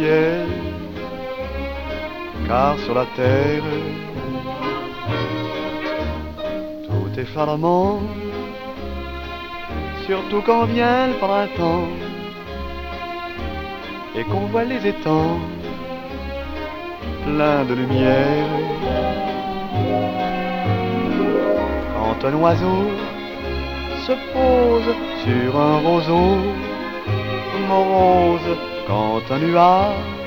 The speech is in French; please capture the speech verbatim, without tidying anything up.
ciel, car sur la terre, tout est charmant, surtout quand vient le printemps et qu'on voit les étangs pleins de lumière. Quand un oiseau se pose sur un roseau morose, quand un nuage